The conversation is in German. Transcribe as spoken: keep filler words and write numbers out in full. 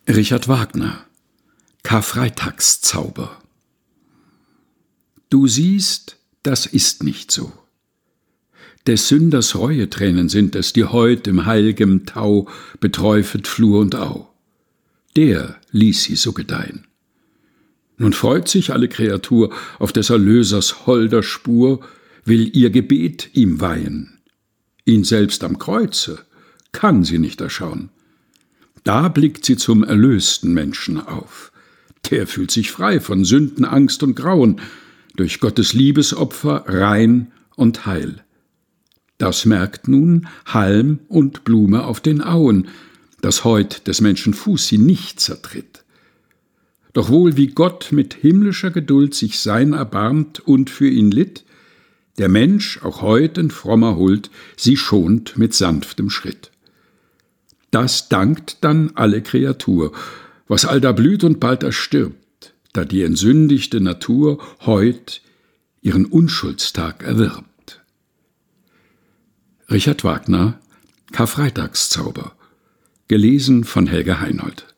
Richard Wagner: Karfreitagszauber. Du siehst, das ist nicht so. Des Sünders Reuetränen sind es, die heut im heil'gem Tau beträufet Flur und Au. Der ließ sie so gedeihen. Nun freut sich alle Kreatur auf des Erlösers holder Spur, will ihr Gebet ihm weihen. Ihn selbst am Kreuze kann sie nicht erschauen. Da blickt sie zum erlösten Menschen auf. Der fühlt sich frei von Sünden, Angst und Grauen, durch Gottes Liebesopfer rein und heil. Das merkt nun Halm und Blume auf den Auen, dass heut des Menschen Fuß sie nicht zertritt. Doch wohl wie Gott mit himmlischer Geduld sich sein erbarmt und für ihn litt, der Mensch auch heut in frommer Huld sie schont mit sanftem Schritt. Das dankt dann alle Kreatur, was allda blüht und bald erstirbt, da die entsündigte Natur heut ihren Unschuldstag erwirbt. Richard Wagner: Karfreitagszauber. Gelesen von Helga Heinold.